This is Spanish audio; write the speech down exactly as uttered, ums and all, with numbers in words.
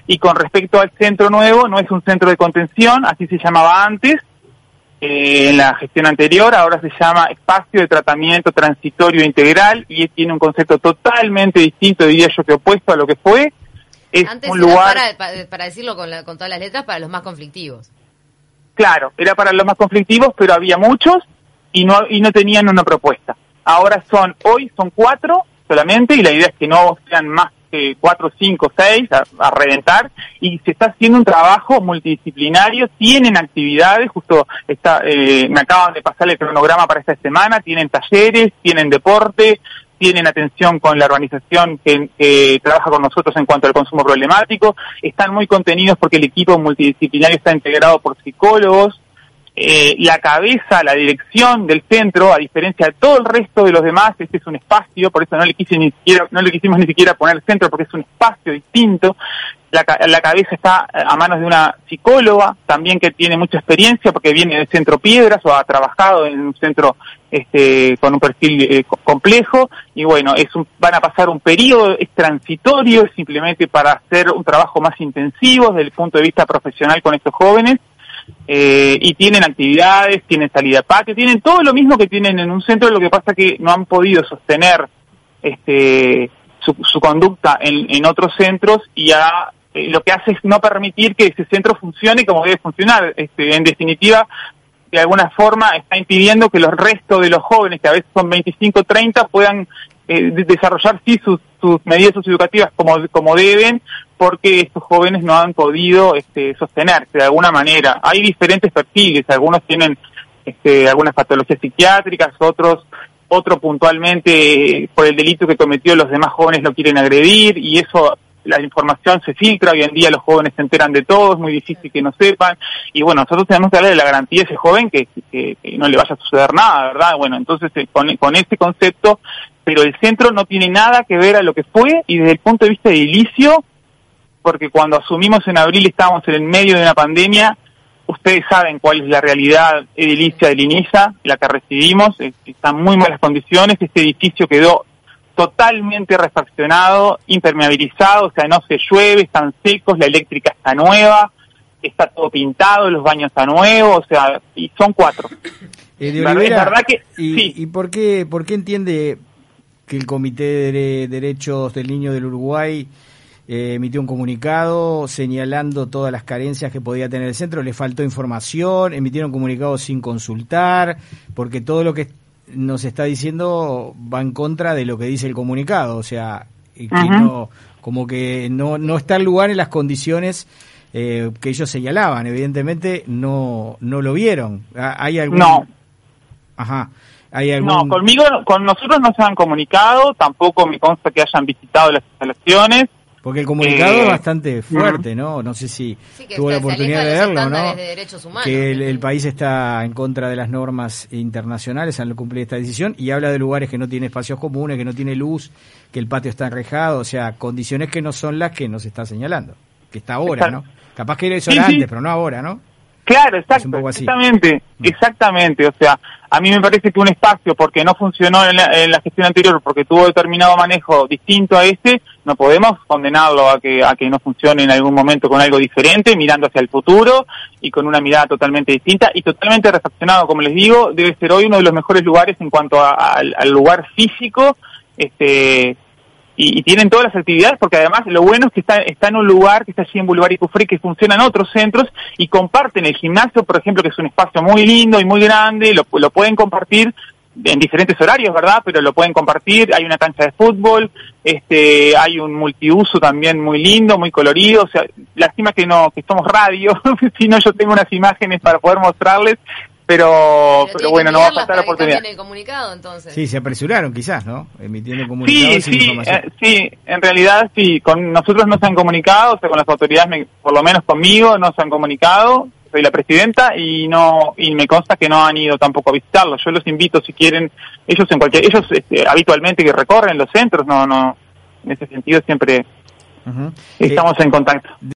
Y con respecto al centro nuevo, no es un centro de contención, así se llamaba antes, eh, en la gestión anterior, ahora se llama Espacio de Tratamiento Transitorio Integral y tiene un concepto totalmente distinto, diría yo, que opuesto a lo que fue. Es antes un era lugar, para, para decirlo con, la, con todas las letras, para los más conflictivos. Claro, era para los más conflictivos, pero había muchos y no y no tenían una propuesta. Ahora son, hoy son cuatro solamente, y la idea es que no sean más que cuatro, cinco, seis a, a reventar, y se está haciendo un trabajo multidisciplinario, tienen actividades, justo está eh, me acaban de pasar el cronograma para esta semana, tienen talleres, tienen deporte, tienen atención con la organización que, que trabaja con nosotros en cuanto al consumo problemático, están muy contenidos porque el equipo multidisciplinario está integrado por psicólogos, eh, la cabeza, la dirección del centro, a diferencia de todo el resto de los demás, este es un espacio, por eso no le quise ni siquiera, no le quisimos ni siquiera poner centro, porque es un espacio distinto. La, la cabeza está a manos de una psicóloga, también que tiene mucha experiencia, porque viene del Centro Piedras o ha trabajado en un centro este con un perfil eh, complejo, y bueno, es un, van a pasar un periodo, es transitorio, es simplemente para hacer un trabajo más intensivo desde el punto de vista profesional con estos jóvenes, eh, y tienen actividades, tienen salida a patio, tienen todo lo mismo que tienen en un centro, lo que pasa que no han podido sostener este su, su conducta en, en otros centros, y ya eh, lo que hace es no permitir que ese centro funcione como debe funcionar. Este, en definitiva, de alguna forma está impidiendo que los restos de los jóvenes, que a veces son veinticinco, treinta, puedan eh, desarrollar sí sus, sus medidas socioeducativas como, como deben, porque estos jóvenes no han podido este, sostenerse de alguna manera. Hay diferentes perfiles, algunos tienen este, algunas patologías psiquiátricas, otros otro puntualmente por el delito que cometió los demás jóvenes lo quieren agredir, y eso, la información se filtra, hoy en día los jóvenes se enteran de todo, es muy difícil que no sepan, y bueno, nosotros tenemos que darle de la garantía a ese joven que, que, que no le vaya a suceder nada, ¿verdad? Bueno, entonces eh, con, con ese concepto, pero el centro no tiene nada que ver a lo que fue, y desde el punto de vista edilicio, porque cuando asumimos en abril estábamos en el medio de una pandemia, ustedes saben cuál es la realidad edilicia del INISA, la que recibimos, están en muy malas condiciones, este edificio quedó totalmente refaccionado, impermeabilizado, o sea, no se llueve, están secos, la eléctrica está nueva, está todo pintado, los baños están nuevos, o sea, y son cuatro. Eh, de Olivera, es verdad que y, sí. ¿Y por qué, por qué entiende que el Comité de Derechos del Niño del Uruguay eh, emitió un comunicado señalando todas las carencias que podía tener el centro? ¿Le faltó información? ¿Emitieron comunicados sin consultar? Porque todo lo que nos está diciendo va en contra de lo que dice el comunicado, o sea, que uh-huh. no, como que no, no está el lugar en las condiciones eh, que ellos señalaban. Evidentemente no, no lo vieron. ¿Hay algún? No. Ajá. ¿Hay algún? No, conmigo, con nosotros no se han comunicado, tampoco me consta que hayan visitado las instalaciones. Porque el comunicado eh, es bastante fuerte, ¿no? No sé si sí, tuvo la oportunidad de, de verlo, ¿no? De derechos humanos, que el, el país está en contra de las normas internacionales al cumplir esta decisión, y habla de lugares que no tienen espacios comunes, que no tiene luz, que el patio está enrejado, o sea, condiciones que no son las que nos está señalando, que está ahora, ¿no? Capaz que eso era sí, antes, sí. pero no ahora, ¿no? Claro, exacto, exactamente, exactamente, o sea, a mí me parece que un espacio, porque no funcionó en la, en la gestión anterior, porque tuvo determinado manejo distinto a este, no podemos condenarlo a que a que no funcione en algún momento con algo diferente, mirando hacia el futuro y con una mirada totalmente distinta y totalmente refaccionado, como les digo, debe ser hoy uno de los mejores lugares en cuanto a, a, al, al lugar físico, este... Y, y tienen todas las actividades, porque además lo bueno es que está, está en un lugar que está allí en Boulevard Icufré, que funciona en otros centros, y comparten el gimnasio, por ejemplo, que es un espacio muy lindo y muy grande, lo, lo pueden compartir en diferentes horarios, ¿verdad? Pero lo pueden compartir, hay una cancha de fútbol, este, hay un multiuso también muy lindo, muy colorido, o sea, lástima que no, que somos radio, si no yo tengo unas imágenes para poder mostrarles, Pero, pero, pero bueno, no va a faltar la oportunidad. El comunicado, entonces. Sí, se apresuraron quizás, ¿no? Emitiendo comunicados sí, sin sí, información. Eh, sí, en realidad sí, con nosotros no se han comunicado, o sea, con las autoridades, me, por lo menos conmigo, no se han comunicado, soy la presidenta y no y me consta que no han ido tampoco a visitarlo. Yo los invito, si quieren, ellos en cualquier, ellos este, habitualmente que recorren los centros, no, no, en ese sentido siempre uh-huh. estamos eh, en contacto.